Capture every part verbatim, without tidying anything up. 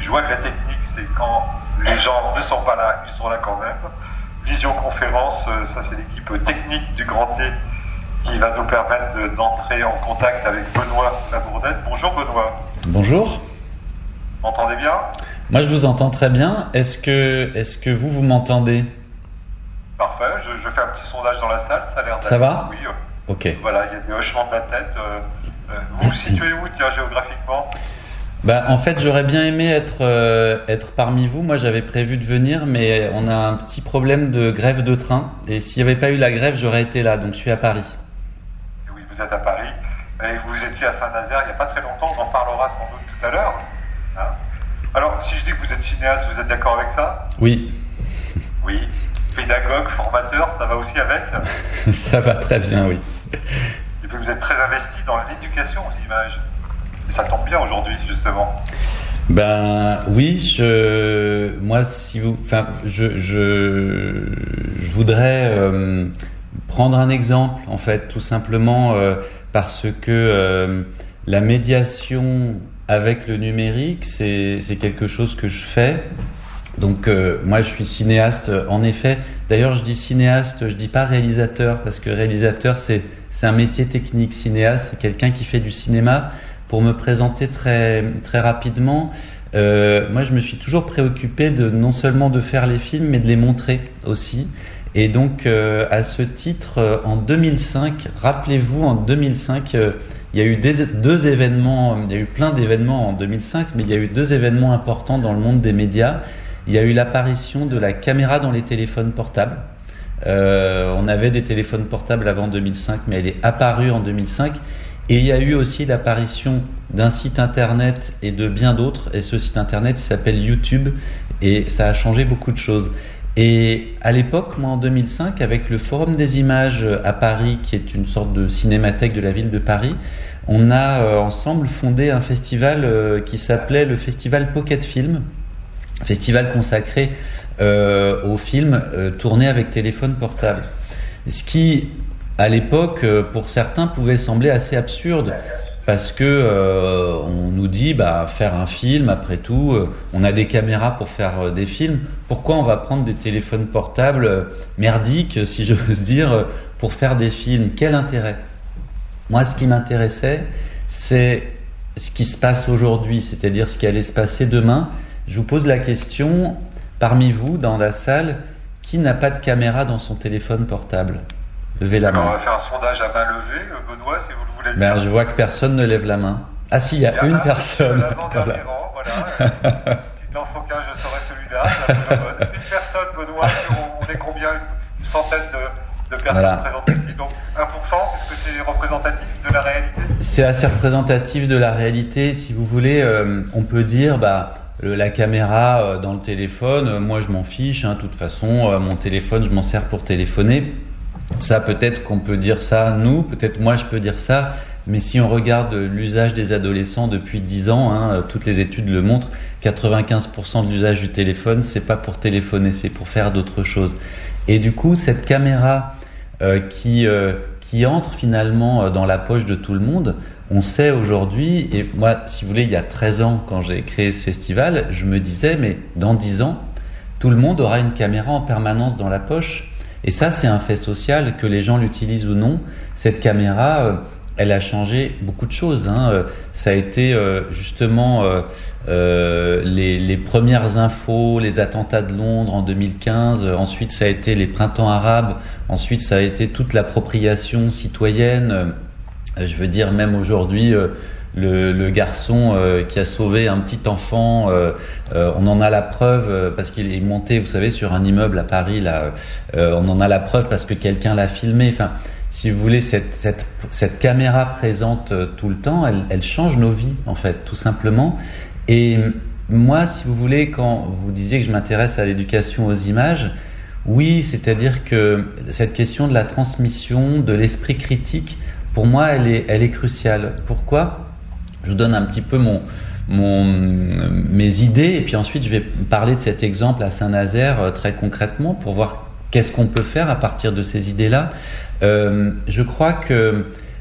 joie de la technique, c'est quand les gens ne sont pas là, ils sont là quand même. Visioconférence, ça c'est l'équipe technique du Grand T qui va nous permettre de, d'entrer en contact avec Benoît Labourdette. Bonjour Benoît. Bonjour. Vous m'entendez bien ? Moi je vous entends très bien. Est-ce que, est-ce que vous, vous m'entendez ? Parfait, je, je fais un petit sondage dans la salle, ça a l'air d'aller. Ça va ? Oui. Ok. Voilà, il y a des hochements de la tête. Euh, euh, vous vous situez où, tiens, géographiquement ? Bah, en fait, j'aurais bien aimé être, euh, être parmi vous. Moi, j'avais prévu de venir, mais on a un petit problème de grève de train. Et s'il n'y avait pas eu la grève, j'aurais été là. Donc, je suis à Paris. Oui, vous êtes à Paris. Et vous étiez à Saint-Nazaire il n'y a pas très longtemps. On en parlera sans doute tout à l'heure. Hein ? Alors, si je dis que vous êtes cinéaste, vous êtes d'accord avec ça ? Oui. Oui. Pédagogue, formateur, ça va aussi avec ? Ça va très bien, oui. Et puis, vous êtes très investi dans l'éducation aux images. Et ça tombe bien aujourd'hui, justement. Ben oui, je, moi, si vous, enfin, je, je, je voudrais euh, prendre un exemple, en fait, tout simplement euh, parce que euh, la médiation avec le numérique, c'est, c'est quelque chose que je fais. Donc euh, moi, je suis cinéaste, en effet. D'ailleurs, je dis cinéaste, je dis pas réalisateur, parce que réalisateur, c'est, c'est un métier technique. Cinéaste, c'est quelqu'un qui fait du cinéma. Pour me présenter très très rapidement, euh, moi je me suis toujours préoccupé de non seulement de faire les films, mais de les montrer aussi. Et donc euh, à ce titre, euh, en deux mille cinq, rappelez-vous, en deux mille cinq, euh, il y a eu des, deux événements, il y a eu plein d'événements en deux mille cinq, mais il y a eu deux événements importants dans le monde des médias. Il y a eu l'apparition de la caméra dans les téléphones portables. Euh, on avait des téléphones portables avant deux mille cinq, mais elle est apparue en deux mille cinq. Et il y a eu aussi l'apparition d'un site internet et de bien d'autres. Et ce site internet s'appelle YouTube. Et ça a changé beaucoup de choses. Et à l'époque, moi en deux mille cinq, avec le Forum des images à Paris, qui est une sorte de cinémathèque de la ville de Paris, on a euh, ensemble fondé un festival euh, qui s'appelait le Festival Pocket Film. Festival consacré euh, aux films euh, tournés avec téléphone portable. Ce qui... à l'époque, pour certains, pouvait sembler assez absurde parce que euh, on nous dit, bah, faire un film, après tout, euh, on a des caméras pour faire euh, des films. Pourquoi on va prendre des téléphones portables euh, merdiques, si j'ose dire, euh, pour faire des films ? Quel intérêt ? Moi, ce qui m'intéressait, c'est ce qui se passe aujourd'hui, c'est-à-dire ce qui allait se passer demain. Je vous pose la question, parmi vous, dans la salle, qui n'a pas de caméra dans son téléphone portable ? Levez la main. On va faire un sondage à main levée, Benoît, si vous le voulez bien. Ben, je vois que personne ne lève la main. Ah si, il y a, il y a une un, personne. L'avant-dernier voilà. rang, voilà. Si n'en faut qu'un, je serai celui-là. Une personne, Benoît, on, on est combien ? Une centaine de, de personnes voilà. présentes ici. Donc un pour cent, est-ce que c'est représentatif de la réalité ? C'est assez représentatif de la réalité. Si vous voulez, euh, on peut dire... bah. Le, la caméra euh, dans le téléphone, euh, moi je m'en fiche, hein, de toute façon, euh, mon téléphone, je m'en sers pour téléphoner. Ça, peut-être qu'on peut dire ça, nous, peut-être moi je peux dire ça, mais si on regarde l'usage des adolescents depuis dix ans, hein, toutes les études le montrent, quatre-vingt-quinze pour cent de l'usage du téléphone, c'est pas pour téléphoner, c'est pour faire d'autres choses. Et du coup, cette caméra euh, qui, euh, qui entre finalement dans la poche de tout le monde, on sait aujourd'hui, et moi, si vous voulez, il y a treize ans, quand j'ai créé ce festival, je me disais, mais dans dix ans, tout le monde aura une caméra en permanence dans la poche. Et ça, c'est un fait social, que les gens l'utilisent ou non. Cette caméra, euh, elle a changé beaucoup de choses. Hein. Euh, ça a été euh, justement euh, euh, les, les premières infos, les attentats de Londres en deux mille quinze. Euh, ensuite, ça a été les printemps arabes. Ensuite, ça a été toute l'appropriation citoyenne. Euh, je veux dire, même aujourd'hui... Euh, Le, le garçon euh, qui a sauvé un petit enfant, euh, euh, on en a la preuve euh, parce qu'il est monté, vous savez, sur un immeuble à Paris. Là, euh, on en a la preuve parce que quelqu'un l'a filmé. Enfin, si vous voulez, cette, cette, cette caméra présente euh, tout le temps, elle, elle change nos vies, en fait, tout simplement. Et moi, si vous voulez, quand vous disiez que je m'intéresse à l'éducation aux images, oui, c'est-à-dire que cette question de la transmission, de l'esprit critique, pour moi, elle est, elle est cruciale. Pourquoi ? Je vous donne un petit peu mon, mon, mes idées et puis ensuite je vais parler de cet exemple à Saint-Nazaire euh, très concrètement pour voir qu'est-ce qu'on peut faire à partir de ces idées-là. Euh, je crois que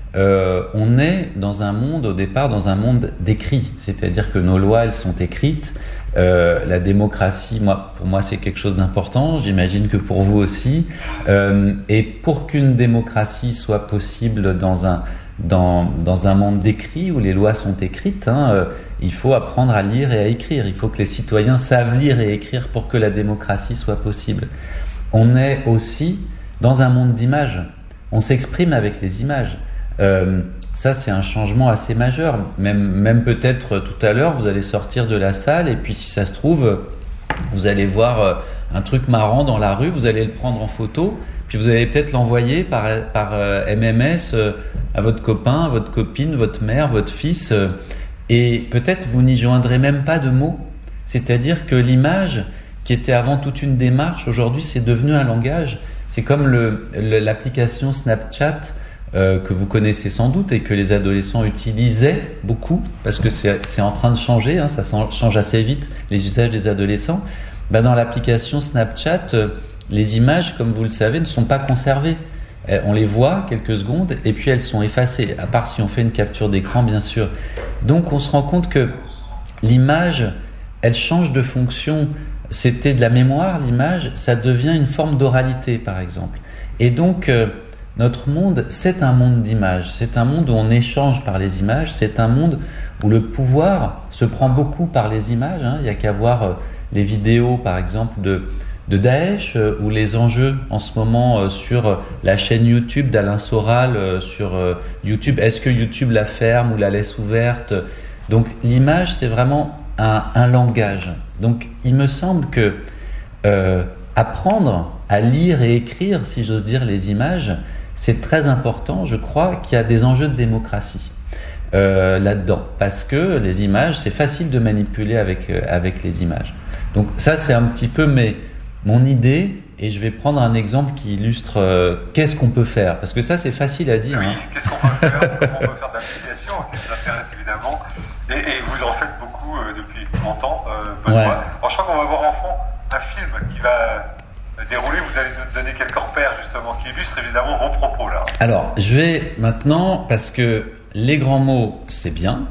euh, on est dans un monde, au départ, dans un monde d'écrit. C'est-à-dire que nos lois, elles sont écrites. Euh, la démocratie, moi, pour moi, c'est quelque chose d'important. J'imagine que pour vous aussi. Euh, et pour qu'une démocratie soit possible dans un dans dans un monde d'écrit où les lois sont écrites, hein, euh, il faut apprendre à lire et à écrire. Il faut que les citoyens savent lire et écrire pour que la démocratie soit possible. On est aussi dans un monde d'images. On s'exprime avec les images. Euh, ça, c'est un changement assez majeur. Même, même peut-être tout à l'heure, vous allez sortir de la salle et puis si ça se trouve, vous allez voir euh, un truc marrant dans la rue, vous allez le prendre en photo, puis vous allez peut-être l'envoyer par, par euh, M M S euh, à votre copain, à votre copine, votre mère, votre fils, euh, et peut-être vous n'y joindrez même pas de mots. C'est-à-dire que l'image, qui était avant toute une démarche, aujourd'hui c'est devenu un langage. C'est comme le, le, l'application Snapchat, Euh, que vous connaissez sans doute et que les adolescents utilisaient beaucoup parce que c'est, c'est en train de changer, hein, ça change assez vite les usages des adolescents. Bah, dans l'application Snapchat, euh, les images, comme vous le savez, ne sont pas conservées. Elles, on les voit quelques secondes et puis elles sont effacées, à part si on fait une capture d'écran, bien sûr. Donc on se rend compte que l'image, elle change de fonction. C'était de la mémoire, l'image, ça devient une forme d'oralité, par exemple. Et donc euh, notre monde, c'est un monde d'images, c'est un monde où on échange par les images, c'est un monde où le pouvoir se prend beaucoup par les images. Hein. Il n'y a qu'à voir euh, les vidéos, par exemple, de, de Daesh, euh, ou les enjeux en ce moment euh, sur la chaîne YouTube d'Alain Soral, euh, sur euh, YouTube. Est-ce que YouTube la ferme ou la laisse ouverte ? Donc l'image, c'est vraiment un, un langage. Donc il me semble que euh, apprendre à lire et écrire, si j'ose dire, les images, c'est très important. Je crois qu'il y a des enjeux de démocratie euh, là-dedans, parce que les images, c'est facile de manipuler avec euh, avec les images. Donc ça, c'est un petit peu mes, mon idée, et je vais prendre un exemple qui illustre euh, qu'est-ce qu'on peut faire, parce que ça, c'est facile à dire. Oui, hein. Qu'est-ce qu'on peut faire, comment on peut faire de l'application, qui nous intéresse évidemment, et, et vous en faites beaucoup euh, depuis longtemps, euh, Benoît. Ouais. Alors je crois qu'on va voir en fond un film qui va dérouler, vous allez nous donner quelques repères justement qui illustrent évidemment vos propos là. Alors, je vais maintenant, parce que les grands mots, c'est bien.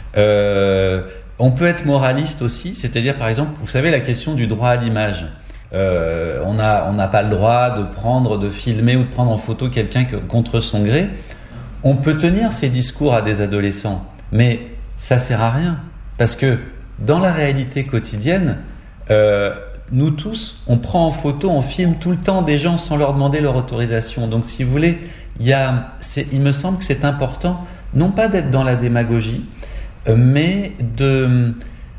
Euh, on peut être moraliste aussi, c'est-à-dire par exemple, vous savez la question du droit à l'image. Euh, on a, on n'a pas le droit de prendre, de filmer ou de prendre en photo quelqu'un que, contre son gré. On peut tenir ces discours à des adolescents, mais ça sert à rien, parce que dans la réalité quotidienne, euh, nous tous, on prend en photo, on filme tout le temps des gens sans leur demander leur autorisation. Donc, si vous voulez, il y a, c'est, il me semble que c'est important, non pas d'être dans la démagogie, euh, mais de,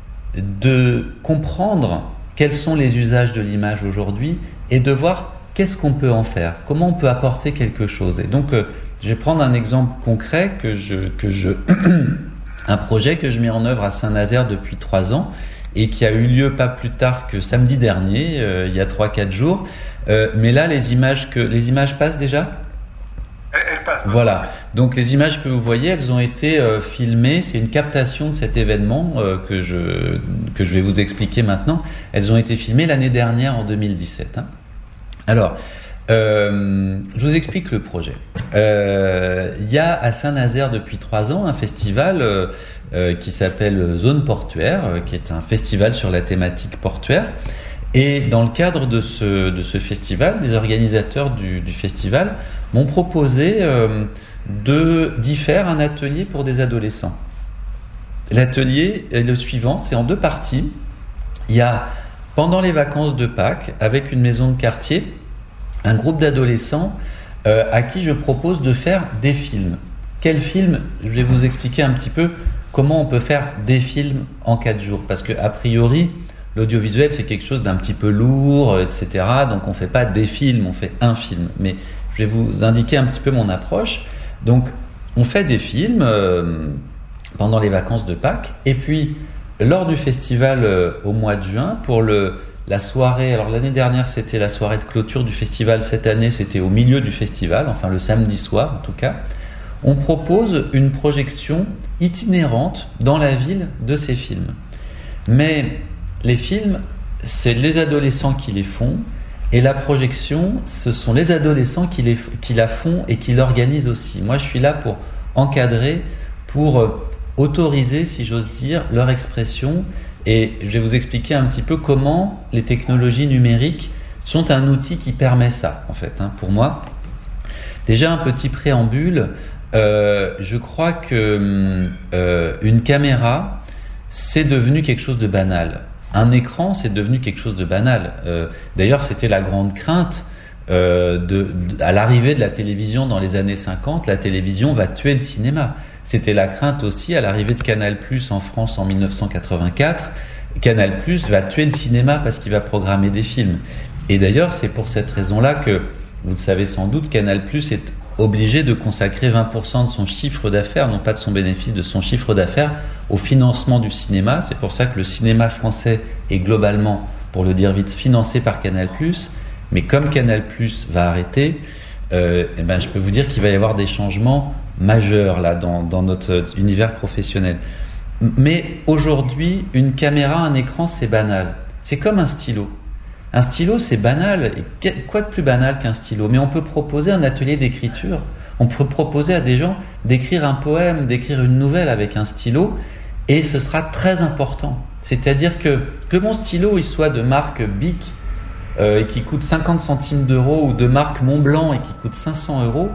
de comprendre quels sont les usages de l'image aujourd'hui et de voir qu'est-ce qu'on peut en faire, comment on peut apporter quelque chose. Et donc, euh, je vais prendre un exemple concret que je, que je, un projet que je mets en œuvre à Saint-Nazaire depuis trois ans. Et qui a eu lieu pas plus tard que samedi dernier, euh, il y a trois quatre jours. Euh, mais là, les images que les images passent déjà. Elles, elles passent. Voilà. Donc les images que vous voyez, elles ont été euh, filmées. C'est une captation de cet événement euh, que je que je vais vous expliquer maintenant. Elles ont été filmées l'année dernière en deux mille dix-sept. Hein. Alors, euh, je vous explique le projet. Euh, il y a à Saint-Nazaire depuis trois ans un festival. Euh, Euh, qui s'appelle Zone Portuaire, euh, qui est un festival sur la thématique portuaire. Et dans le cadre de ce, de ce festival, les organisateurs du, du festival m'ont proposé euh, de, d'y faire un atelier pour des adolescents. L'atelier est le suivant, c'est en deux parties. Il y a, pendant les vacances de Pâques, avec une maison de quartier, un groupe d'adolescents euh, à qui je propose de faire des films. Quels films ? Je vais vous expliquer un petit peu comment on peut faire des films en quatre jours. Parce que a priori, l'audiovisuel, c'est quelque chose d'un petit peu lourd, et cetera. Donc on ne fait pas des films, on fait un film. Mais je vais vous indiquer un petit peu mon approche. Donc on fait des films euh, pendant les vacances de Pâques. Et puis, lors du festival euh, au mois de juin, pour le, la soirée... Alors l'année dernière, c'était la soirée de clôture du festival. Cette année, c'était au milieu du festival, enfin le samedi soir en tout cas. On propose une projection itinérante dans la ville de ces films. Mais les films, c'est les adolescents qui les font, et la projection, ce sont les adolescents qui, les, qui la font et qui l'organisent aussi. Moi, je suis là pour encadrés pour euh, autoriser, si j'ose dire, leur expression. Et je vais vous expliquer un petit peu comment les technologies numériques sont un outil qui permet ça, en fait, hein, pour moi. Déjà, un petit préambule. Euh, je crois que euh, une caméra, c'est devenu quelque chose de banal. Un écran, c'est devenu quelque chose de banal. Euh, d'ailleurs, c'était la grande crainte euh, de, de, à l'arrivée de la télévision dans les années cinquante. La télévision va tuer le cinéma. C'était la crainte aussi à l'arrivée de Canal+ en France en dix-neuf cent quatre-vingt-quatre. Canal+ va tuer le cinéma parce qu'il va programmer des films. Et d'ailleurs, c'est pour cette raison-là que, vous le savez sans doute, Canal+ est obligé de consacrer vingt pour cent de son chiffre d'affaires, non pas de son bénéfice, de son chiffre d'affaires, au financement du cinéma. C'est pour ça que le cinéma français est globalement, pour le dire vite, financé par Canal+. Mais comme Canal+ va arrêter, euh, eh ben, je peux vous dire qu'il va y avoir des changements majeurs là dans, dans notre univers professionnel. Mais aujourd'hui, une caméra, un écran, c'est banal. C'est comme un stylo. Un stylo, c'est banal. Et quoi de plus banal qu'un stylo ? Mais on peut proposer un atelier d'écriture. On peut proposer à des gens d'écrire un poème, d'écrire une nouvelle avec un stylo, et ce sera très important. C'est-à-dire que, que mon stylo il soit de marque Bic euh, et qui coûte cinquante centimes d'euros, ou de marque Montblanc et qui coûte cinq cents euros,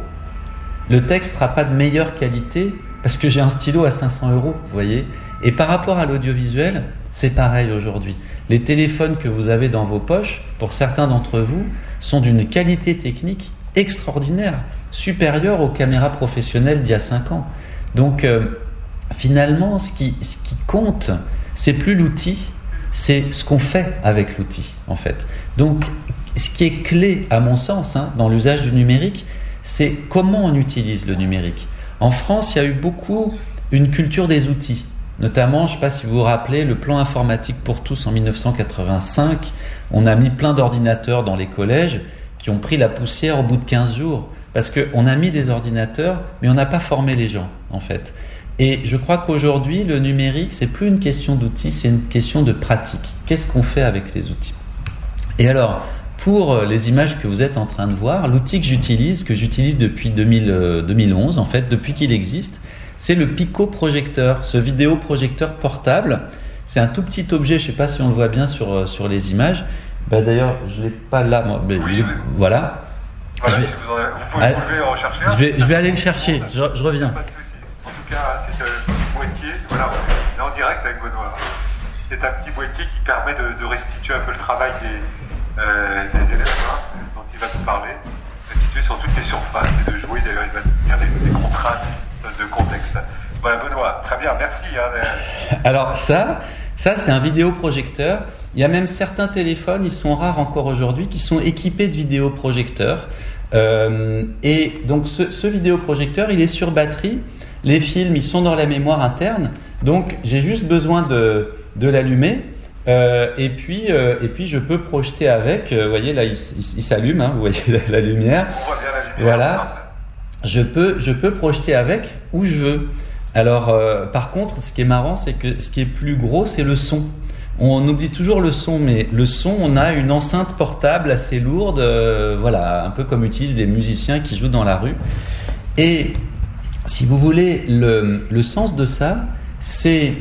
le texte sera pas de meilleure qualité parce que j'ai un stylo à cinq cents euros, vous voyez. Et par rapport à l'audiovisuel, c'est pareil aujourd'hui. Les téléphones que vous avez dans vos poches, pour certains d'entre vous, sont d'une qualité technique extraordinaire, supérieure aux caméras professionnelles d'il y a cinq ans. Donc, euh, finalement, ce qui, ce qui compte, c'est plus l'outil, c'est ce qu'on fait avec l'outil, en fait. Donc, ce qui est clé, à mon sens, hein, dans l'usage du numérique, c'est comment on utilise le numérique. En France, il y a eu beaucoup une culture des outils. Notamment, je ne sais pas si vous vous rappelez, le plan informatique pour tous en dix-neuf cent quatre-vingt-cinq, on a mis plein d'ordinateurs dans les collèges qui ont pris la poussière au bout de quinze jours. Parce qu'on a mis des ordinateurs, mais on n'a pas formé les gens, en fait. Et je crois qu'aujourd'hui, le numérique, c'est plus une question d'outils, c'est une question de pratique. Qu'est-ce qu'on fait avec les outils ? Et alors, pour les images que vous êtes en train de voir, l'outil que j'utilise, que j'utilise depuis deux mille, euh, deux mille onze, en fait, depuis qu'il existe, c'est le Pico-projecteur, ce vidéoprojecteur portable. C'est un tout petit objet, je ne sais pas si on le voit bien sur, sur les images. Ben d'ailleurs, je ne l'ai pas là. Moi, mais oui, il, oui. Voilà. Voilà, je vais, si vous, en avez, vous pouvez, ah, vous pouvez en chercher un. Je vais, je vais aller le chercher, je, je reviens. Pas de souci. En tout cas, c'est un petit boîtier. Voilà, on est en direct avec Benoît. C'est un petit boîtier qui permet de, de restituer un peu le travail des, euh, des élèves hein, dont il va nous parler. Restituer sur toutes les surfaces et de jouer. D'ailleurs, il va nous faire des, des contrastes de contexte. Voilà, Benoît, très bien, merci. Hein. Alors ça, ça c'est un vidéoprojecteur. Il y a même certains téléphones, ils sont rares encore aujourd'hui, qui sont équipés de vidéoprojecteurs. Euh, et donc ce, ce vidéoprojecteur, il est sur batterie. Les films, ils sont dans la mémoire interne. Donc j'ai juste besoin de, de l'allumer. Euh, et puis, euh, et puis je peux projeter avec. Euh, vous voyez là, il, il, il s'allume. Hein, vous voyez la, la lumière. On voit bien la lumière. Voilà. Je peux, je peux projeter avec où je veux. Alors, euh, par contre, ce qui est marrant, c'est que ce qui est plus gros, c'est le son. On oublie toujours le son, mais le son, on a une enceinte portable assez lourde, euh, voilà, un peu comme utilisent des musiciens qui jouent dans la rue. Et si vous voulez, le, le sens de ça, c'est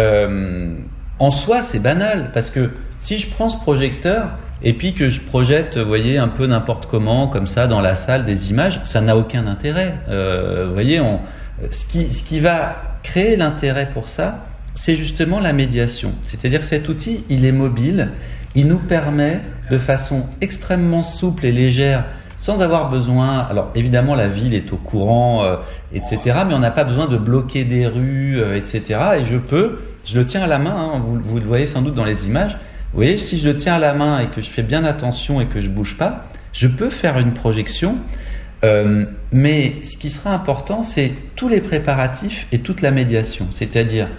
euh, en soi, c'est banal, parce que si je prends ce projecteur et puis que je projette, vous voyez, un peu n'importe comment, comme ça, dans la salle, des images, ça n'a aucun intérêt. Euh, vous voyez, on, ce qui, ce qui va créer l'intérêt pour ça, c'est justement la médiation. C'est-à-dire que cet outil, il est mobile, il nous permet de façon extrêmement souple et légère, sans avoir besoin, alors évidemment la ville est au courant, euh, et cetera, mais on n'a pas besoin de bloquer des rues, euh, et cetera. Et je peux, je le tiens à la main, hein, vous, vous le voyez sans doute dans les images, vous voyez, si je le tiens à la main et que je fais bien attention et que je bouge pas, je peux faire une projection. Euh, mais ce qui sera important, c'est tous les préparatifs et toute la médiation. C'est-à-dire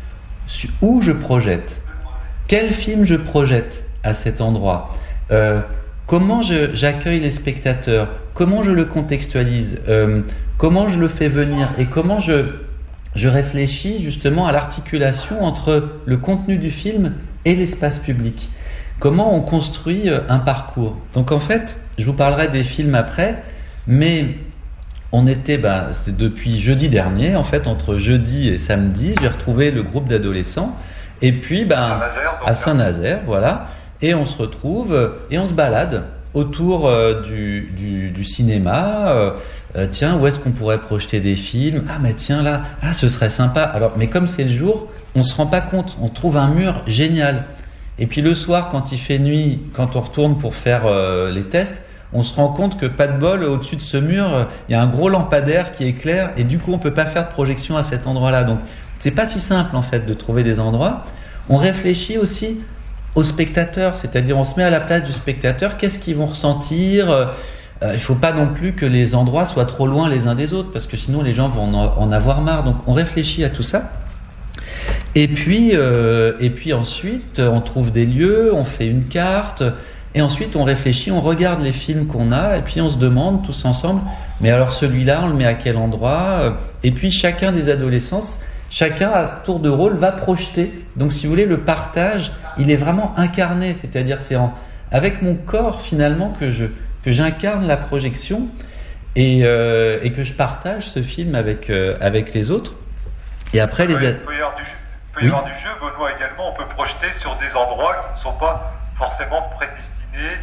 où je projette, quel film je projette à cet endroit, euh, comment je, j'accueille les spectateurs, comment je le contextualise, euh, comment je le fais venir et comment je, je réfléchis justement à l'articulation entre le contenu du film et l'espace public. Comment on construit un parcours. Donc en fait, je vous parlerai des films après, mais On était, ben, c'est depuis jeudi dernier, en fait, entre jeudi et samedi, j'ai retrouvé le groupe d'adolescents. Et puis, ben, Saint-Nazaire, donc, à Saint-Nazaire, voilà. Et on se retrouve et on se balade autour euh, du, du, du cinéma. Euh, euh, tiens, où est-ce qu'on pourrait projeter des films? Ah, mais tiens, là, ah, ce serait sympa. Alors, mais comme c'est le jour, on se rend pas compte. On trouve un mur génial. Et puis le soir, quand il fait nuit, quand on retourne pour faire euh, les tests, on se rend compte que pas de bol, au-dessus de ce mur, il y a un gros lampadaire qui éclaire et du coup on peut pas faire de projection à cet endroit-là. Donc c'est pas si simple en fait de trouver des endroits. On réfléchit aussi aux spectateurs, c'est-à-dire on se met à la place du spectateur, qu'est-ce qu'ils vont ressentir. euh, Il faut pas non plus que les endroits soient trop loin les uns des autres parce que sinon les gens vont en avoir marre. Donc on réfléchit à tout ça. Et puis, euh, et puis ensuite on trouve des lieux, on fait une carte. Et ensuite, on réfléchit, on regarde les films qu'on a, et puis on se demande tous ensemble, mais alors celui-là, on le met à quel endroit? Et puis chacun des adolescents, chacun à tour de rôle va projeter. Donc si vous voulez, le partage, il est vraiment incarné, c'est-à-dire c'est en, avec mon corps finalement que je que j'incarne la projection et, euh, et que je partage ce film avec euh, avec les autres. Et après, oui, les ad... il peut y avoir du jeu, il peut y avoir du jeu, Benoît, également. On peut projeter sur des endroits qui ne sont pas forcément prédestinés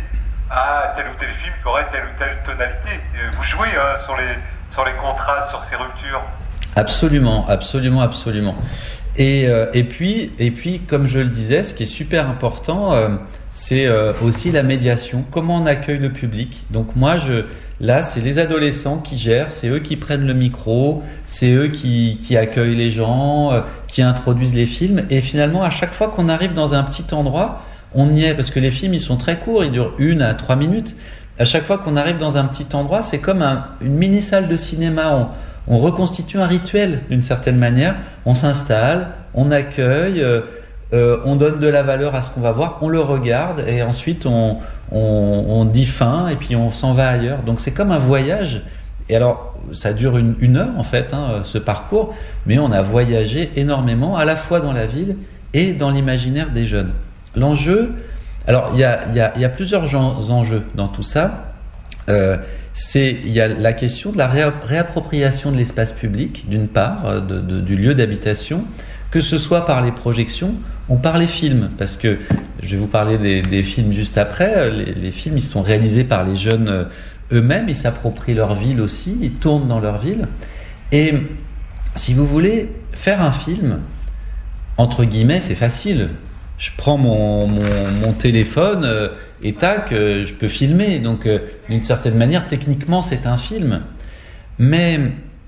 à tel ou tel film qui aurait telle ou telle tonalité. Vous jouez hein, sur les sur les contrastes, sur ces ruptures. Absolument, absolument, absolument. Et euh, et puis et puis comme je le disais, ce qui est super important, euh, c'est euh, aussi la médiation. Comment on accueille le public. Donc moi, je là, c'est les adolescents qui gèrent, c'est eux qui prennent le micro, c'est eux qui qui accueillent les gens, euh, qui introduisent les films. Et finalement, à chaque fois qu'on arrive dans un petit endroit, on y est, parce que les films, ils sont très courts, ils durent une à trois minutes. À chaque fois qu'on arrive dans un petit endroit, c'est comme un, une mini-salle de cinéma. On, on reconstitue un rituel, d'une certaine manière. On s'installe, on accueille, euh, euh, on donne de la valeur à ce qu'on va voir, on le regarde, et ensuite on, on, on dit fin, et puis on s'en va ailleurs. Donc c'est comme un voyage. Et alors, ça dure une, une heure, en fait, hein, ce parcours, mais on a voyagé énormément, à la fois dans la ville et dans l'imaginaire des jeunes. L'enjeu, alors il y a, y, a, y a plusieurs enjeux dans tout ça. Euh, c'est il y a la question de la ré, réappropriation de l'espace public, d'une part, de, de, du lieu d'habitation, que ce soit par les projections ou par les films, parce que je vais vous parler des, des films juste après. Les, les films, ils sont réalisés par les jeunes eux-mêmes, ils s'approprient leur ville aussi, ils tournent dans leur ville. Et si vous voulez faire un film, entre guillemets, c'est facile. Je prends mon, mon, mon téléphone euh, et tac, euh, je peux filmer. Donc, euh, d'une certaine manière, techniquement, c'est un film. Mais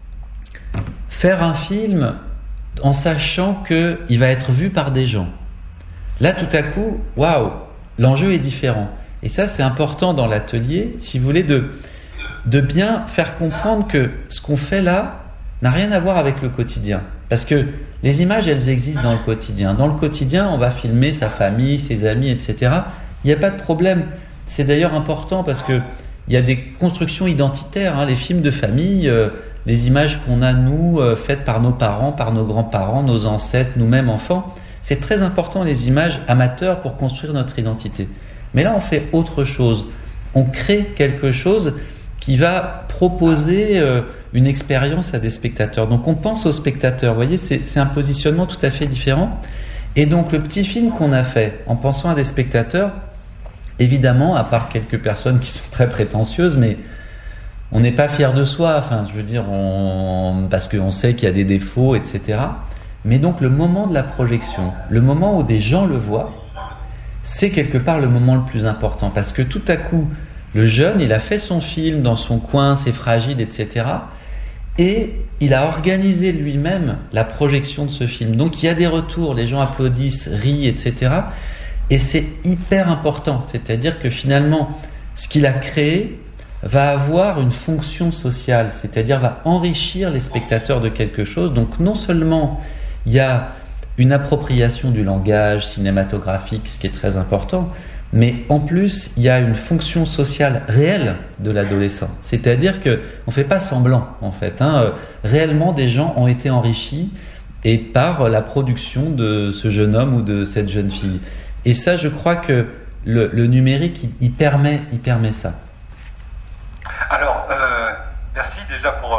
faire un film en sachant qu'il va être vu par des gens. Là, tout à coup, waouh, l'enjeu est différent. Et ça, c'est important dans l'atelier, si vous voulez, de, de bien faire comprendre que ce qu'on fait là n'a rien à voir avec le quotidien. Parce que les images, elles existent dans le quotidien. Dans le quotidien, on va filmer sa famille, ses amis, et cetera. Il n'y a pas de problème. C'est d'ailleurs important parce que il y a des constructions identitaires. Hein. Les films de famille, euh, les images qu'on a, nous, euh, faites par nos parents, par nos grands-parents, nos ancêtres, nous-mêmes enfants, c'est très important, les images amateurs, pour construire notre identité. Mais là, on fait autre chose. On crée quelque chose qui va proposer euh, une expérience à des spectateurs. Donc on pense aux spectateurs, vous voyez, c'est, c'est un positionnement tout à fait différent. Et donc le petit film qu'on a fait en pensant à des spectateurs, évidemment, à part quelques personnes qui sont très prétentieuses, mais on n'est pas fier de soi, enfin je veux dire, on, parce qu'on sait qu'il y a des défauts, et cetera. Mais donc le moment de la projection, le moment où des gens le voient, c'est quelque part le moment le plus important, parce que tout à coup, le jeune, il a fait son film dans son coin, c'est fragile, et cetera. Et il a organisé lui-même la projection de ce film. Donc il y a des retours, les gens applaudissent, rient, et cetera. Et c'est hyper important. C'est-à-dire que finalement, ce qu'il a créé va avoir une fonction sociale, c'est-à-dire va enrichir les spectateurs de quelque chose. Donc non seulement il y a une appropriation du langage cinématographique, ce qui est très important, mais en plus, il y a une fonction sociale réelle de l'adolescent. C'est-à-dire que on fait pas semblant, en fait. Hein. Euh, réellement, des gens ont été enrichis et par la production de ce jeune homme ou de cette jeune fille. Et ça, je crois que le, le numérique, il, il permet, il permet ça. Alors, euh, merci déjà pour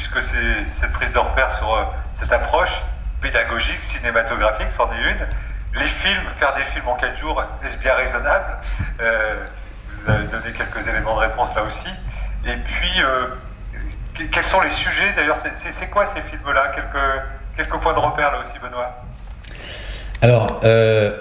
puisque c'est cette prise de repère sur euh, cette approche pédagogique, cinématographique, c'en est une. Les films, faire des films en quatre jours, est-ce bien raisonnable? euh, Vous avez donné quelques éléments de réponse là aussi. Et puis, euh, quels sont les sujets d'ailleurs? C'est, c'est quoi ces films-là? Quelques, quelques points de repère là aussi, Benoît. Alors, euh,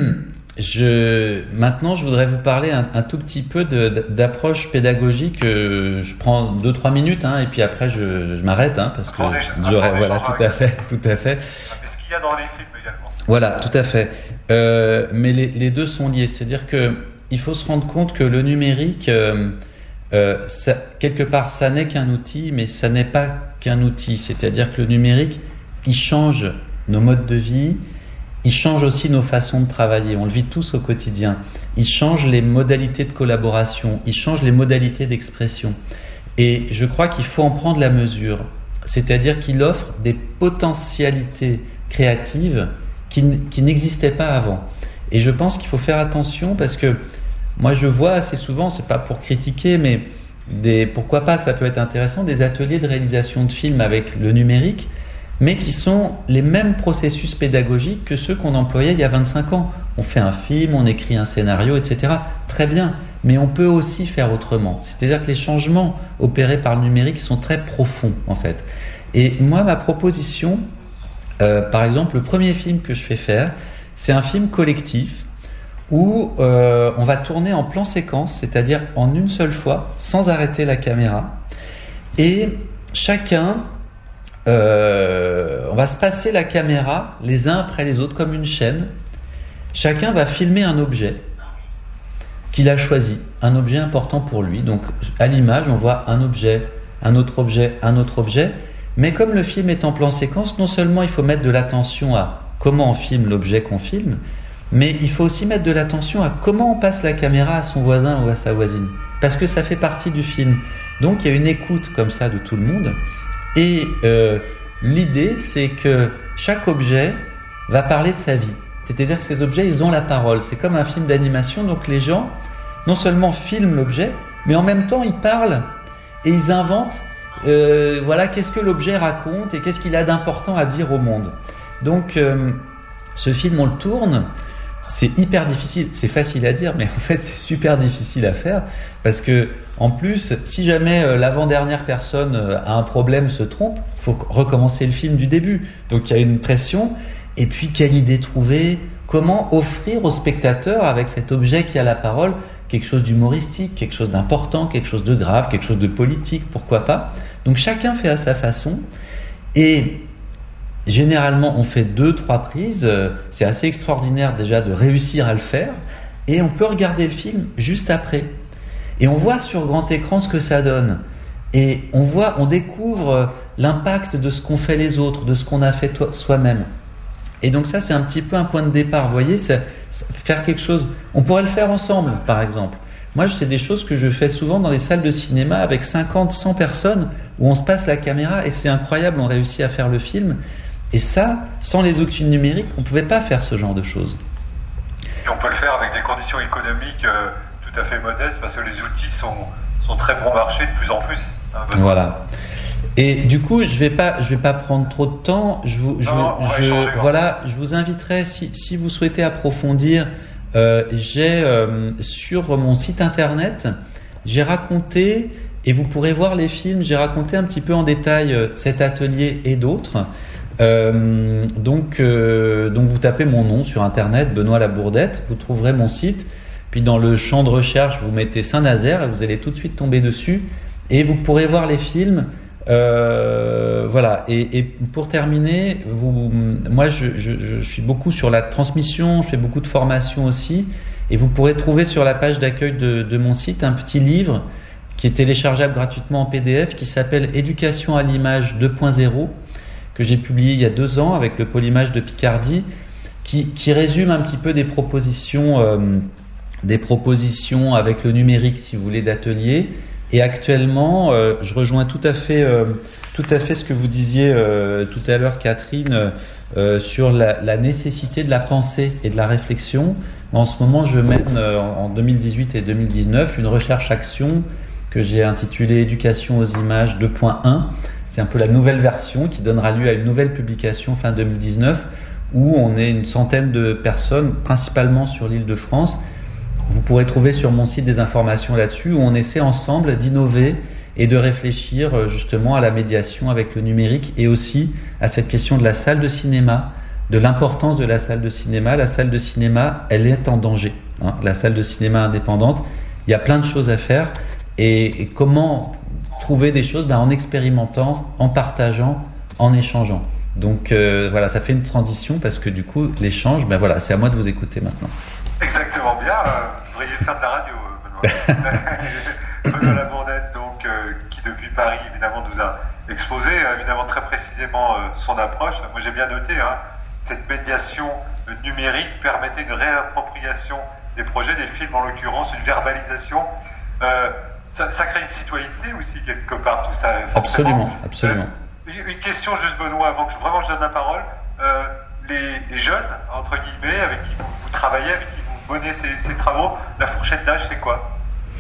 je, maintenant, je voudrais vous parler un, un tout petit peu de, d'approche pédagogique. Euh, je prends deux, trois minutes, hein, et puis après, je, je m'arrête, hein, parce que j'aurais, voilà, tout à fait, tout à fait. Mais ce qu'il y a dans les films également. Voilà, tout à fait. Euh, mais les, les deux sont liés. C'est-à-dire que il faut se rendre compte que le numérique, euh, euh, ça, quelque part, ça n'est qu'un outil, mais ça n'est pas qu'un outil. C'est-à-dire que le numérique, il change nos modes de vie, il change aussi nos façons de travailler. On le vit tous au quotidien. Il change les modalités de collaboration, il change les modalités d'expression. Et je crois qu'il faut en prendre la mesure. C'est-à-dire qu'il offre des potentialités créatives qui, qui n'existaient pas avant. Et je pense qu'il faut faire attention parce que moi je vois assez souvent, c'est pas pour critiquer, mais des, pourquoi pas, ça peut être intéressant, des ateliers de réalisation de films avec le numérique, mais qui sont les mêmes processus pédagogiques que ceux qu'on employait il y a vingt-cinq ans. On fait un film, on écrit un scénario, et cetera. Très bien, mais on peut aussi faire autrement. C'est-à-dire que les changements opérés par le numérique sont très profonds en fait. Et moi, ma proposition, euh, par exemple, le premier film que je fais faire, c'est un film collectif où euh, on va tourner en plan séquence, c'est-à-dire en une seule fois, sans arrêter la caméra. Et chacun, euh, on va se passer la caméra les uns après les autres comme une chaîne. Chacun va filmer un objet qu'il a choisi, un objet important pour lui. Donc à l'image, on voit un objet, un autre objet, un autre objet. Mais comme le film est en plan séquence, non seulement il faut mettre de l'attention à comment on filme l'objet qu'on filme, mais il faut aussi mettre de l'attention à comment on passe la caméra à son voisin ou à sa voisine, parce que ça fait partie du film. Donc il y a une écoute comme ça de tout le monde, et euh, l'idée c'est que chaque objet va parler de sa vie, c'est-à-dire que ces objets ils ont la parole, c'est comme un film d'animation, donc les gens non seulement filment l'objet, mais en même temps ils parlent et ils inventent euh, voilà, qu'est-ce que l'objet raconte et qu'est-ce qu'il a d'important à dire au monde. Donc euh, ce film on le tourne, c'est hyper difficile, c'est facile à dire mais en fait c'est super difficile à faire parce que en plus si jamais euh, l'avant-dernière personne euh, a un problème, se trompe, il faut recommencer le film du début, donc il y a une pression. Et puis quelle idée trouver, comment offrir au spectateur avec cet objet qui a la parole quelque chose d'humoristique, quelque chose d'important, quelque chose de grave, quelque chose de politique, pourquoi pas. Donc chacun fait à sa façon et généralement, on fait deux, trois prises. C'est assez extraordinaire déjà de réussir à le faire. Et on peut regarder le film juste après. Et on voit sur grand écran ce que ça donne. Et on voit, on découvre l'impact de ce qu'ont fait les autres, de ce qu'on a fait toi, soi-même. Et donc ça, c'est un petit peu un point de départ. Vous voyez, c'est, c'est faire quelque chose. On pourrait le faire ensemble, par exemple. Moi, c'est des choses que je fais souvent dans des salles de cinéma avec cinquante, cent personnes où on se passe la caméra et c'est incroyable, on réussit à faire le film. Et ça, sans les outils numériques, on ne pouvait pas faire ce genre de choses. Et on peut le faire avec des conditions économiques euh, tout à fait modestes parce que les outils sont, sont très bon marché de plus en plus. Hein, voilà. Et du coup, je vais pas, je vais pas prendre trop de temps. Je vous, je, non, je, échanger, voilà, je vous inviterai si, si vous souhaitez approfondir. Euh, j'ai euh, sur mon site internet, j'ai raconté et vous pourrez voir les films. J'ai raconté un petit peu en détail euh, cet atelier et d'autres. Euh, donc, euh, donc vous tapez mon nom sur internet, Benoît Labourdette, vous trouverez mon site. Puis dans le champ de recherche, vous mettez Saint-Nazaire et vous allez tout de suite tomber dessus et vous pourrez voir les films. Euh, voilà. Et, et pour terminer, vous, moi, je, je, je suis beaucoup sur la transmission, je fais beaucoup de formations aussi, et vous pourrez trouver sur la page d'accueil de, de mon site un petit livre qui est téléchargeable gratuitement en P D F qui s'appelle Éducation à l'image deux point zéro. Que j'ai publié il y a deux ans avec le Polymage de Picardie, qui, qui résume un petit peu des propositions, euh, des propositions avec le numérique, si vous voulez, d'atelier. Et actuellement, euh, je rejoins tout à fait, euh, tout à fait ce que vous disiez euh, tout à l'heure, Catherine, euh, sur la, la nécessité de la pensée et de la réflexion. En ce moment, je mène euh, en deux mille dix-huit et deux mille dix-neuf une recherche-action que j'ai intitulée Éducation aux images deux point un. C'est un peu la nouvelle version qui donnera lieu à une nouvelle publication fin deux mille dix-neuf où on est une centaine de personnes, principalement sur l'île de France. Vous pourrez trouver sur mon site des informations là-dessus où on essaie ensemble d'innover et de réfléchir justement à la médiation avec le numérique et aussi à cette question de la salle de cinéma, de l'importance de la salle de cinéma. La salle de cinéma, elle est en danger. Hein. La salle de cinéma indépendante, il y a plein de choses à faire. Et, et comment trouver des choses ben, en expérimentant, en partageant, en échangeant. Donc euh, voilà, ça fait une transition parce que du coup, l'échange, ben voilà, c'est à moi de vous écouter maintenant. Exactement bien. Euh, vous devriez faire de la radio, Benoît. Benoît Labourdette, donc, euh, qui depuis Paris, évidemment, nous a exposé, euh, évidemment, très précisément euh, son approche. Moi, j'ai bien noté, hein, cette médiation numérique permettait une réappropriation des projets, des films en l'occurrence, une verbalisation. Euh, ça, ça crée une citoyenneté aussi, quelque part, tout ça. Forcément. Absolument, absolument. Euh, une question juste, Benoît, avant que je, vraiment je donne la parole. Euh, les, les jeunes, entre guillemets, avec qui vous, vous travaillez, avec qui vous menez ces, ces travaux, la fourchette d'âge, c'est quoi ?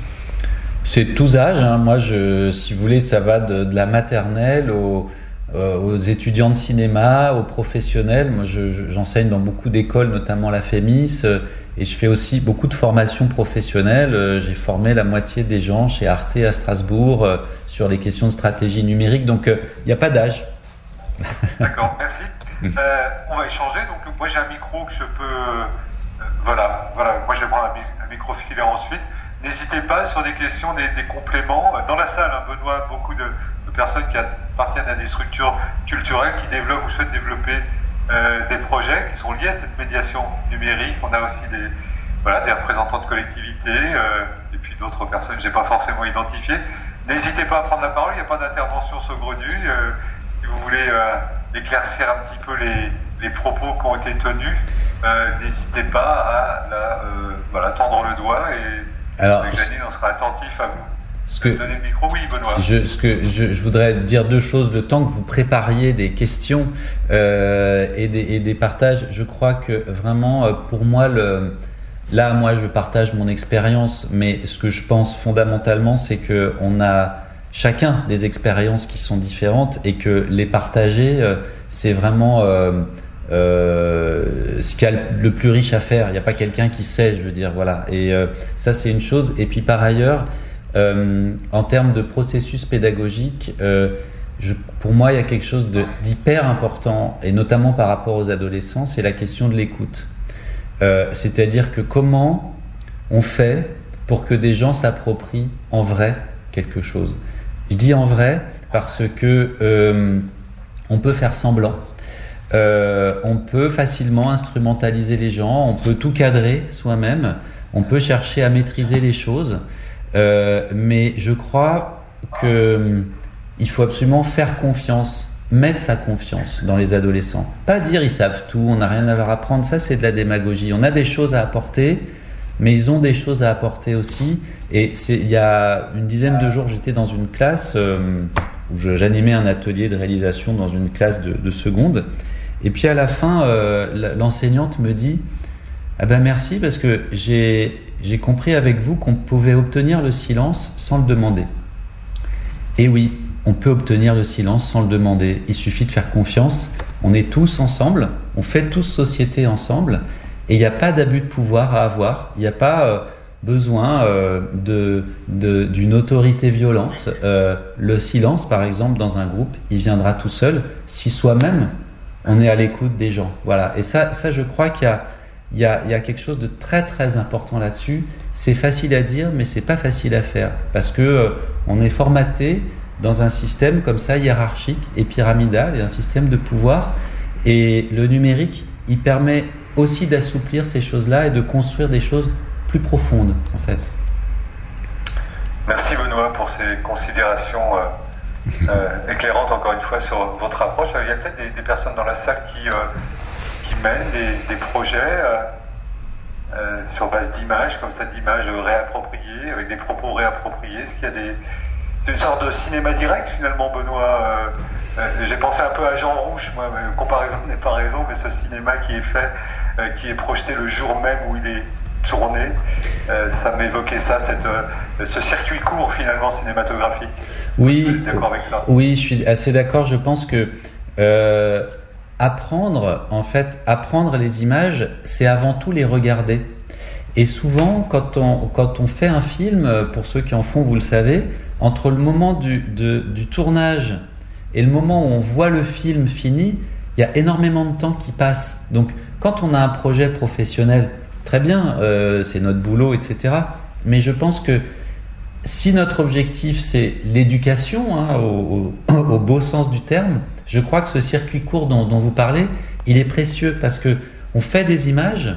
C'est tous âges. Hein. Moi, je, si vous voulez, ça va de, de la maternelle aux, euh, aux étudiants de cinéma, aux professionnels. Moi, je, je, j'enseigne dans beaucoup d'écoles, notamment la FEMIS, euh, et je fais aussi beaucoup de formations professionnelles. Euh, j'ai formé la moitié des gens chez Arte à Strasbourg euh, sur les questions de stratégie numérique. Donc, il euh, n'y a pas d'âge. D'accord, merci. Euh, on va échanger. Donc, moi, j'ai un micro que je peux... Euh, voilà, voilà. Moi, je vais prendre un, un micro filaire ensuite. N'hésitez pas sur des questions, des, des compléments. Dans la salle, hein, Benoît, beaucoup de, de personnes qui appartiennent à des structures culturelles, qui développent ou souhaitent développer euh, des projets qui sont liés à cette médiation numérique. On a aussi des, voilà, des représentants de collectivités euh, et puis d'autres personnes que je n'ai pas forcément identifiées. N'hésitez pas à prendre la parole, il n'y a pas d'intervention saugrenue. Euh, si vous voulez euh, éclaircir un petit peu les, les propos qui ont été tenus, euh, n'hésitez pas à la, euh, voilà, tendre le doigt et Alors, Janine, on sera attentif à vous. Ce que, donner le micro, oui, Benoît. Je, ce que je, je voudrais dire deux choses. Le temps que vous prépariez des questions euh, et, des, et des partages, je crois que vraiment, pour moi, le, là, moi, je partage mon expérience, mais ce que je pense fondamentalement, c'est que on a chacun des expériences qui sont différentes et que les partager, euh, c'est vraiment euh, euh, ce qu'il y a le plus riche à faire. Il n'y a pas quelqu'un qui sait, je veux dire, voilà. Et euh, ça, c'est une chose. Et puis par ailleurs, euh, en termes de processus pédagogique, euh, je, pour moi, il y a quelque chose de, d'hyper important, et notamment par rapport aux adolescents, c'est la question de l'écoute. Euh, c'est-à-dire que comment on fait pour que des gens s'approprient en vrai quelque chose. Je dis en vrai parce que euh, on peut faire semblant. Euh, on peut facilement instrumentaliser les gens, on peut tout cadrer soi-même, on peut chercher à maîtriser les choses, euh, mais je crois que euh, il faut absolument faire confiance, mettre sa confiance dans les adolescents. Pas dire ils savent tout, on n'a rien à leur apprendre, ça c'est de la démagogie. On a des choses à apporter, mais ils ont des choses à apporter aussi. Et c'est, il y a une dizaine de jours, j'étais dans une classe euh, où je, j'animais un atelier de réalisation dans une classe de, de seconde. Et puis à la fin, euh, l'enseignante me dit « Ah ben merci parce que j'ai, j'ai compris avec vous qu'on pouvait obtenir le silence sans le demander. » Et oui, on peut obtenir le silence sans le demander. Il suffit de faire confiance. On est tous ensemble, on fait tous société ensemble et il n'y a pas d'abus de pouvoir à avoir. Il n'y a pas euh, besoin euh, de, de, d'une autorité violente. Euh, le silence, par exemple, dans un groupe, il viendra tout seul si soi-même on est à l'écoute des gens. Voilà. Et ça, ça, je crois qu'il y a, il y a, il y a quelque chose de très très important là-dessus. C'est facile à dire, mais c'est pas facile à faire parce que euh, on est formaté dans un système comme ça hiérarchique et pyramidal et un système de pouvoir. Et le numérique, il permet aussi d'assouplir ces choses-là et de construire des choses plus profondes, en fait. Merci Benoît pour ces considérations euh, euh, éclairantes encore une fois sur votre approche. Il y a peut-être des, des personnes dans la salle qui, euh, qui mènent des, des projets euh, euh, sur base d'images, comme ça, d'images réappropriées, avec des propos réappropriés. Est-ce qu'il y a des... C'est une sorte de cinéma direct finalement, Benoît. Euh, euh, j'ai pensé un peu à Jean Rouch, moi, mais comparaison n'est pas raison, mais ce cinéma qui est fait, euh, qui est projeté le jour même où il est tourner. Euh, ça m'évoquait ça, cette, euh, ce circuit court finalement cinématographique. Oui, je suis d'accord avec ça. Oui, je suis assez d'accord. Je pense que euh, apprendre, en fait, apprendre les images, c'est avant tout les regarder. Et souvent, quand on, quand on fait un film, pour ceux qui en font, vous le savez, entre le moment du, de, du tournage et le moment où on voit le film fini, il y a énormément de temps qui passe. Donc, quand on a un projet professionnel, très bien, euh, c'est notre boulot, et cetera. Mais je pense que si notre objectif, c'est l'éducation, hein, au, au, au beau sens du terme, je crois que ce circuit court dont, dont vous parlez, il est précieux parce que on fait des images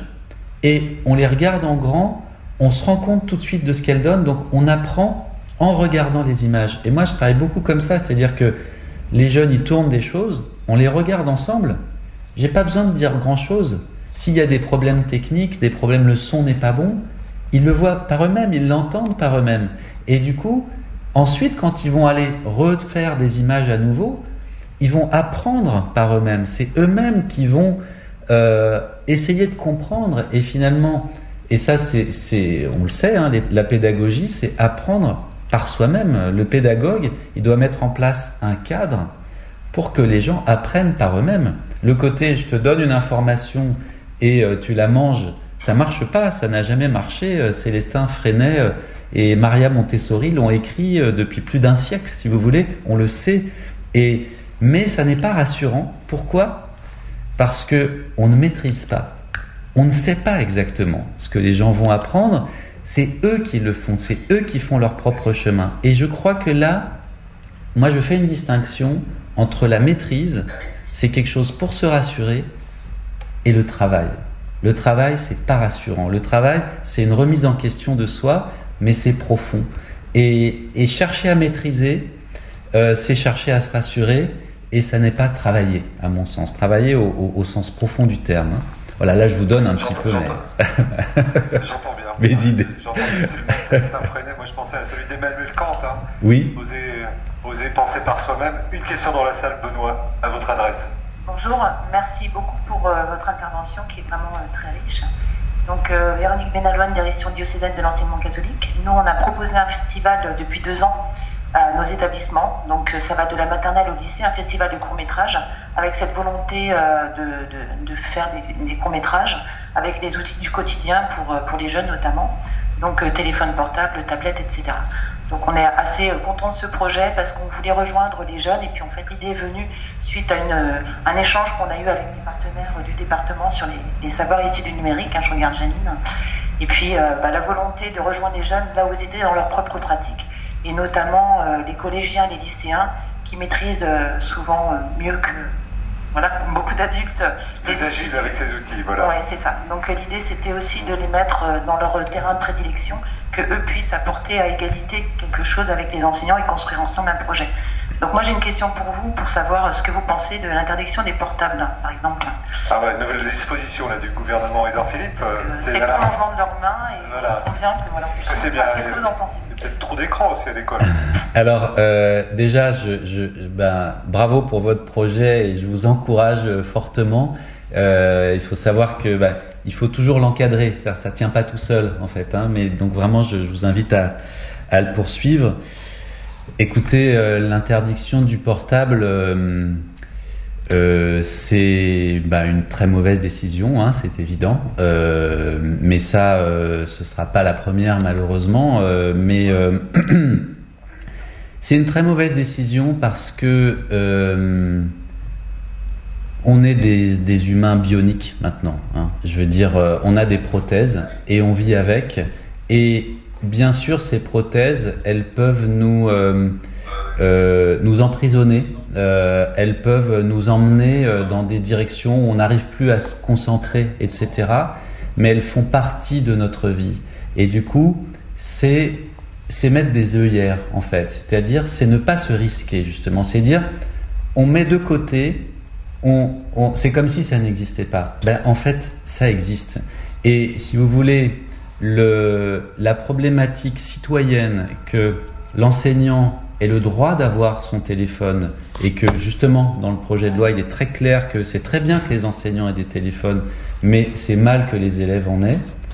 et on les regarde en grand, on se rend compte tout de suite de ce qu'elles donnent, donc on apprend en regardant les images. Et moi, je travaille beaucoup comme ça, c'est-à-dire que les jeunes, ils tournent des choses, on les regarde ensemble, j'ai pas besoin de dire grand-chose. S'il y a des problèmes techniques, des problèmes, le son n'est pas bon, ils le voient par eux-mêmes, ils l'entendent par eux-mêmes. Et du coup, ensuite, quand ils vont aller refaire des images à nouveau, ils vont apprendre par eux-mêmes. C'est eux-mêmes qui vont euh, essayer de comprendre. Et finalement, et ça, c'est, c'est on le sait, hein, les, la pédagogie, c'est apprendre par soi-même. Le pédagogue, il doit mettre en place un cadre pour que les gens apprennent par eux-mêmes. Le côté, je te donne une information et euh, tu la manges, ça marche pas, ça n'a jamais marché. Euh, Célestin Freinet euh, et Maria Montessori l'ont écrit euh, depuis plus d'un siècle, si vous voulez, on le sait. Et, mais ça n'est pas rassurant. Pourquoi ? Parce que on ne maîtrise pas. On ne sait pas exactement ce que les gens vont apprendre. C'est eux qui le font, c'est eux qui font leur propre chemin. Et je crois que là, moi je fais une distinction entre la maîtrise, c'est quelque chose pour se rassurer, et le travail. Le travail, c'est pas rassurant. Le travail, c'est une remise en question de soi, mais c'est profond. Et, et chercher à maîtriser, euh, c'est chercher à se rassurer, et ça n'est pas travailler, à mon sens. Travailler au, au, au sens profond du terme. Hein. Voilà, là je vous donne un j'entends, petit peu j'entends. Mais... J'entends bien. mes ouais, idées. J'entends bien Célestin Freinet. Moi je pensais à celui d'Emmanuel Kant. Hein. Oui. Oser, oser penser par soi-même. Une question dans la salle, Benoît, à votre adresse. Bonjour, merci beaucoup pour euh, votre intervention qui est vraiment euh, très riche. Donc euh, Véronique Benalouane, direction diocésaine de l'enseignement catholique. Nous, on a proposé un festival euh, depuis deux ans à nos établissements. Donc euh, ça va de la maternelle au lycée, un festival de courts-métrages, avec cette volonté euh, de, de, de faire des, des courts-métrages, avec les outils du quotidien pour, euh, pour les jeunes notamment, donc euh, téléphone portable, tablette, et cetera. Donc on est assez euh, content de ce projet parce qu'on voulait rejoindre les jeunes et puis en fait l'idée est venue suite à une, euh, un échange qu'on a eu avec les partenaires euh, du département sur les, les savoirs issus du numérique, hein, je regarde Janine, et puis euh, bah, la volonté de rejoindre les jeunes là où ils étaient dans leur propre pratique et notamment euh, les collégiens, les lycéens qui maîtrisent euh, souvent euh, mieux que voilà, comme beaucoup d'adultes. Plus agile avec ces outils, voilà. Oui, c'est ça. Donc l'idée c'était aussi de les mettre euh, dans leur terrain de prédilection, que eux puissent apporter à égalité quelque chose avec les enseignants et construire ensemble un projet. Donc moi j'ai une question pour vous, pour savoir ce que vous pensez de l'interdiction des portables, par exemple. Ah ouais, nouvelle disposition là, du gouvernement Édouard Philippe. Euh, c'est le prolongement de leurs mains et voilà. Ils sont bien que voilà. C'est bien. Qu'est-ce que vous en pensez ? Il y a peut-être trop d'écran aussi à l'école. Alors euh, déjà, je, je, ben, bravo pour votre projet et je vous encourage fortement. Euh, il faut savoir que ben, il faut toujours l'encadrer, ça, ça tient pas tout seul en fait. Hein, mais donc vraiment, je, je vous invite à, à le poursuivre. Écoutez, euh, l'interdiction du portable, euh, euh, c'est bah, une très mauvaise décision, hein, c'est évident. Euh, mais ça, euh, ce sera pas la première malheureusement. Euh, mais euh, c'est une très mauvaise décision parce que euh, on est des, des humains bioniques maintenant. Hein. Je veux dire, euh, on a des prothèses et on vit avec. Et bien sûr, ces prothèses, elles peuvent nous, euh, euh, nous emprisonner, euh, elles peuvent nous emmener euh, dans des directions où on n'arrive plus à se concentrer, et cetera. Mais elles font partie de notre vie. Et du coup, c'est, c'est mettre des œillères, en fait. C'est-à-dire, c'est ne pas se risquer, justement. C'est dire, on met de côté, on, on, c'est comme si ça n'existait pas. Ben, en fait, ça existe. Et si vous voulez... Le, la problématique citoyenne que l'enseignant ait le droit d'avoir son téléphone et que justement dans le projet de loi il est très clair que c'est très bien que les enseignants aient des téléphones mais c'est mal que les élèves en aient,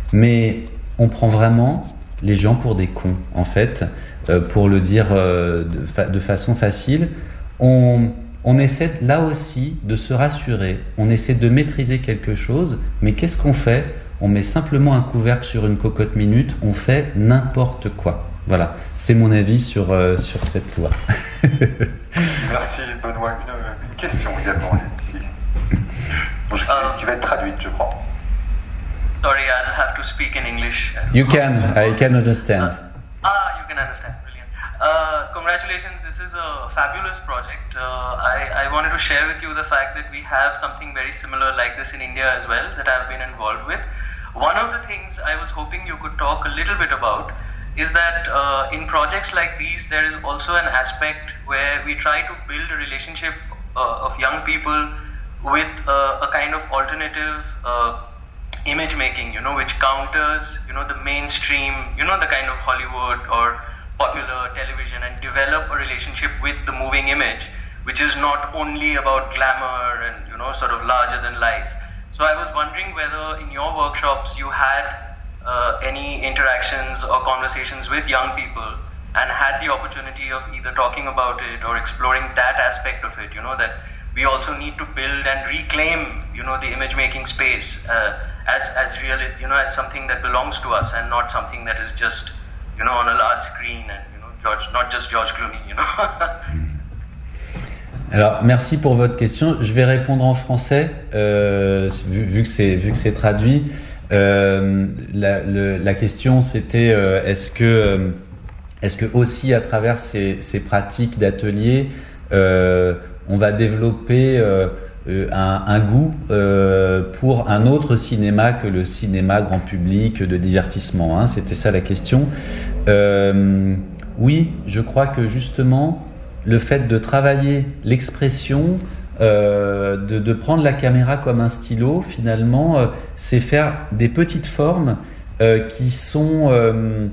Mais on prend vraiment les gens pour des cons, en fait, euh, pour le dire euh, de, fa- de façon facile. On, on essaie là aussi de se rassurer, on essaie de maîtriser quelque chose, mais qu'est-ce qu'on fait ? On met simplement un couvercle sur une cocotte minute, on fait n'importe quoi. Voilà, c'est mon avis sur, euh, sur cette loi. Merci Benoît. Une, une question également ici, qui, qui va être traduite, je crois. Sorry, I'll have to speak in English. You can, I can understand. Uh, ah, you can understand. Brilliant. Uh, congratulations, this is a fabulous project. Uh, I, I wanted to share with you the fact that we have something very similar like this in India as well that I've been involved with. One of the things I was hoping you could talk a little bit about is that uh, in projects like these, there is also an aspect where we try to build a relationship uh, of young people with uh, a kind of alternative uh, image making, you know, which counters, you know, the mainstream, you know, the kind of Hollywood or popular television, and develop a relationship with the moving image, which is not only about glamour and, you know, sort of larger than life. So I was wondering whether in your workshops you had Uh, any interactions or conversations with young people and had the opportunity of either talking about it or exploring that aspect of it, you know, that we also need to build and reclaim, you know, the image making space uh, as, as real, you know, as something that belongs to us and not something that is just, you know, on a large screen and, you know, George, not just George Clooney, you know. Alors, merci pour votre question. Je vais répondre en français, euh, vu, vu que c'est, vu que c'est traduit. Euh, la, le, la question c'était euh, est-ce que euh, est-ce que aussi à travers ces, ces pratiques d'atelier euh, on va développer euh, un, un goût euh, pour un autre cinéma que le cinéma grand public de divertissement, hein, c'était ça la question. Euh, oui, je crois que justement le fait de travailler l'expression, Euh, de, de prendre la caméra comme un stylo, finalement, euh, c'est faire des petites formes euh, qui sont euh,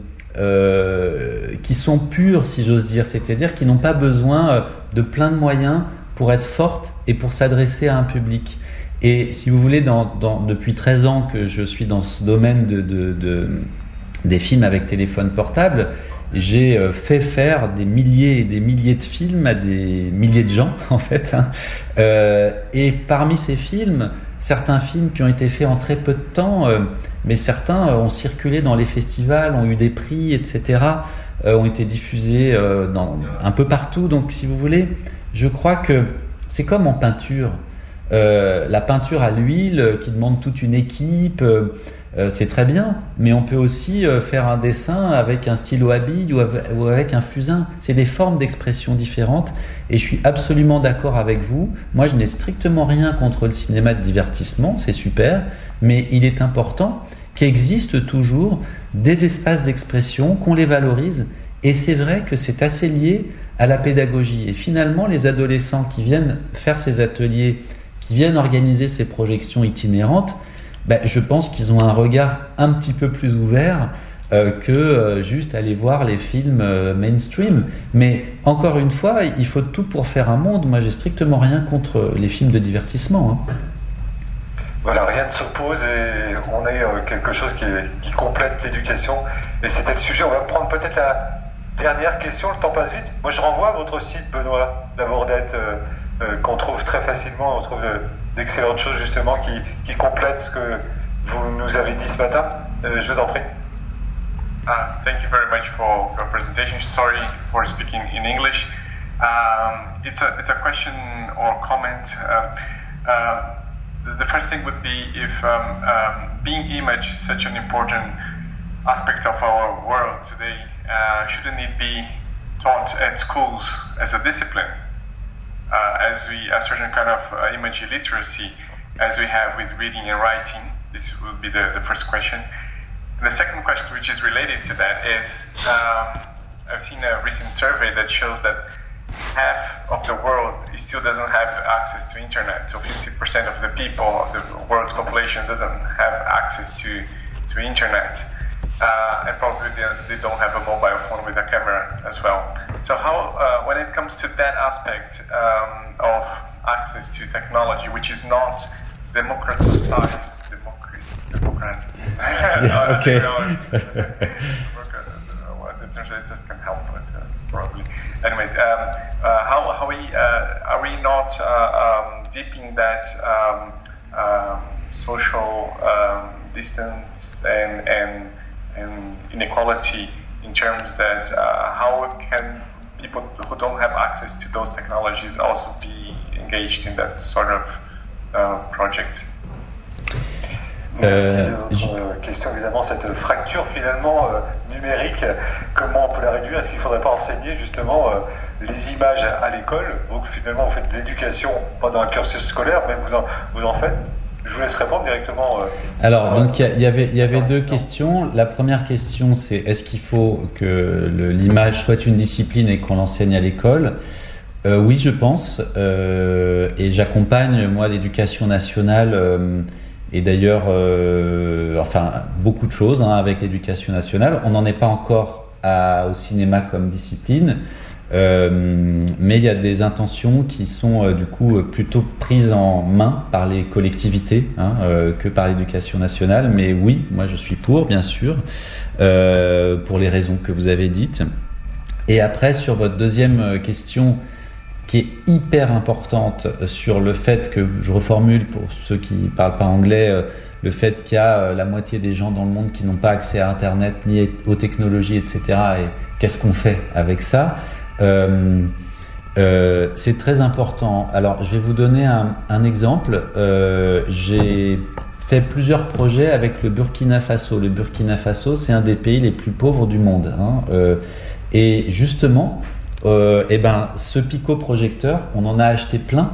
euh, qui sont pures, si j'ose dire, c'est-à-dire qui n'ont pas besoin euh, de plein de moyens pour être fortes et pour s'adresser à un public. Et si vous voulez, dans, dans, depuis treize ans que je suis dans ce domaine de, de, de, des films avec téléphone portable, j'ai fait faire des milliers et des milliers de films à des milliers de gens, en fait. Hein. Euh, et parmi ces films, certains films qui ont été faits en très peu de temps, euh, mais certains euh, ont circulé dans les festivals, ont eu des prix, et cetera, euh, ont été diffusés euh, dans, un peu partout. Donc, si vous voulez, je crois que c'est comme en peinture. Euh, la peinture à l'huile qui demande toute une équipe, euh, euh, c'est très bien, mais on peut aussi euh, faire un dessin avec un stylo à billes ou avec, ou avec un fusain. C'est des formes d'expression différentes et je suis absolument d'accord avec vous. Moi, je n'ai strictement rien contre le cinéma de divertissement, c'est super, mais il est important qu'il existe toujours des espaces d'expression, qu'on les valorise, et c'est vrai que c'est assez lié à la pédagogie. Et finalement, les adolescents qui viennent faire ces ateliers, qui viennent organiser ces projections itinérantes, ben, je pense qu'ils ont un regard un petit peu plus ouvert euh, que euh, juste aller voir les films euh, mainstream. Mais encore une fois, il faut tout pour faire un monde. Moi, j'ai strictement rien contre les films de divertissement. Hein. Voilà, rien ne s'oppose et on est euh, quelque chose qui, qui complète l'éducation. Et c'était le sujet. On va prendre peut-être la dernière question. Le temps passe vite. Moi, je renvoie à votre site, Benoît Labordette, euh, euh, qu'on trouve très facilement. On trouve de, d'excellentes choses justement qui, qui complètent ce que vous nous avez dit ce matin. Euh, je vous en prie. Uh, thank you very much for your presentation. Sorry for speaking in English. Um, it's a it's a question or comment. Uh, uh, the first thing would be if um, um, being image is such an important aspect of our world today, uh, shouldn't it be taught at schools as a discipline? Uh, as we a certain kind of uh, image literacy as we have with reading and writing. This would be the, the first question. And the second question, which is related to that, is um, I've seen a recent survey that shows that half of the world still doesn't have access to internet. So fifty percent of the people of the world's population doesn't have access to, to internet. Uh, and probably they, they don't have a mobile phone with a camera as well. So how, uh, when it comes to that aspect um, of access to technology, which is not democratized, democrat, democrat, uh, okay. The translators can help us uh, probably. Anyways, um, uh, how how we uh, are we not uh, um, deepening that um, um, social um, distance and and and inequality in terms that uh, how can people who don't have access to those technologies also be engaged in that sort of uh, project? Merci de votre question. Évidemment, cette fracture finalement euh, numérique, comment on peut la réduire? Est-ce qu'il ne faudrait pas enseigner justement euh, les images à, à l'école? Donc finalement, vous faites de l'éducation pendant un cursus scolaire, mais vous en, vous en faites. Je vous laisse répondre directement. Euh, Alors, euh, donc il y, y avait, il y avait deux questions. La première question, c'est est-ce qu'il faut que le, l'image soit une discipline et qu'on l'enseigne à l'école? euh, Oui, je pense. Euh, et j'accompagne moi l'éducation nationale. Euh, Et d'ailleurs, euh, enfin, beaucoup de choses hein, avec l'éducation nationale. On n'en est pas encore à, au cinéma comme discipline, euh, mais il y a des intentions qui sont euh, du coup plutôt prises en main par les collectivités hein, euh, que par l'éducation nationale. Mais oui, moi je suis pour, bien sûr, euh, pour les raisons que vous avez dites. Et après, sur votre deuxième question, qui est hyper importante sur le fait que, je reformule pour ceux qui ne parlent pas anglais, euh, le fait qu'il y a euh, la moitié des gens dans le monde qui n'ont pas accès à Internet ni aux technologies, et cetera. Et qu'est-ce qu'on fait avec ça? euh, euh, C'est très important. Alors, je vais vous donner un, un exemple. Euh, j'ai fait plusieurs projets avec le Burkina Faso. Le Burkina Faso, c'est un des pays les plus pauvres du monde. Hein. Euh, et justement, Euh, et ben, ce pico-projecteur, on en a acheté plein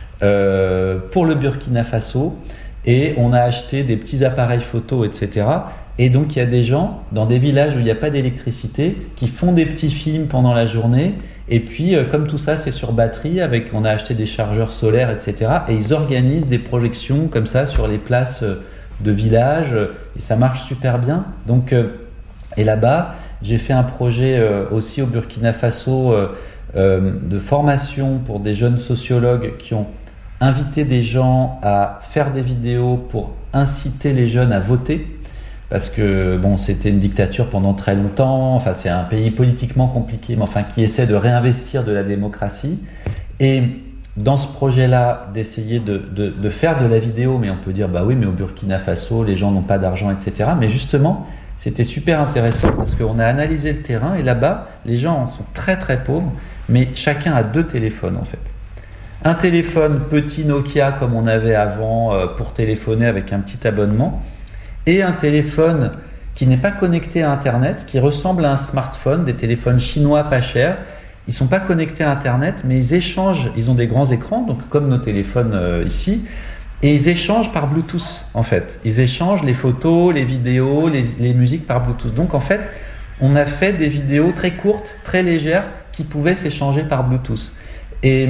euh, pour le Burkina Faso et on a acheté des petits appareils photo, et cetera. Et donc il y a des gens dans des villages où il n'y a pas d'électricité qui font des petits films pendant la journée. Et puis euh, comme tout ça c'est sur batterie, avec on a acheté des chargeurs solaires, et cetera. Et ils organisent des projections comme ça sur les places de villages et ça marche super bien. Donc euh, et là-bas. J'ai fait un projet euh, aussi au Burkina Faso euh, euh, de formation pour des jeunes sociologues qui ont invité des gens à faire des vidéos pour inciter les jeunes à voter. Parce que bon, c'était une dictature pendant très longtemps, enfin c'est un pays politiquement compliqué, mais enfin qui essaie de réinvestir de la démocratie. Et dans ce projet-là, d'essayer de, de, de faire de la vidéo, mais on peut dire bah oui, mais au Burkina Faso, les gens n'ont pas d'argent, et cetera. Mais justement, c'était super intéressant parce qu'on a analysé le terrain et là-bas, les gens sont très très pauvres, mais chacun a deux téléphones en fait. Un téléphone petit Nokia comme on avait avant euh, pour téléphoner avec un petit abonnement et un téléphone qui n'est pas connecté à Internet, qui ressemble à un smartphone, des téléphones chinois pas chers. Ils sont pas connectés à Internet, mais ils échangent, ils ont des grands écrans, donc comme nos téléphones euh, ici. Et ils échangent par Bluetooth, en fait. Ils échangent les photos, les vidéos, les, les musiques par Bluetooth. Donc, en fait, on a fait des vidéos très courtes, très légères, qui pouvaient s'échanger par Bluetooth. Et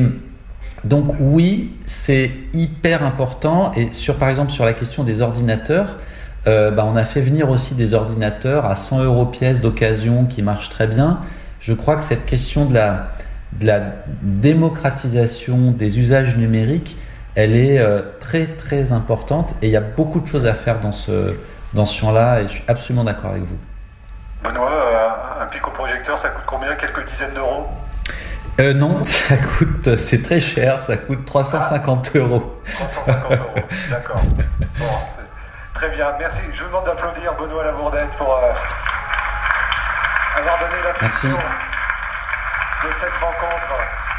donc, oui, c'est hyper important. Et sur, par exemple, sur la question des ordinateurs, euh, bah, on a fait venir aussi des ordinateurs à cent euros pièce d'occasion qui marchent très bien. Je crois que cette question de la, de la démocratisation des usages numériques, elle est euh, très très importante et il y a beaucoup de choses à faire dans ce, dans ce champ-là et je suis absolument d'accord avec vous. Benoît, euh, un pico-projecteur, ça coûte combien? Quelques dizaines d'euros? euh, Non, ça coûte, c'est très cher, ça coûte trois cent cinquante ah, euros. trois cent cinquante euros, d'accord. Bon, c'est très bien, merci. Je vous demande d'applaudir Benoît Labourdette pour euh, avoir donné l'impulsion de cette rencontre.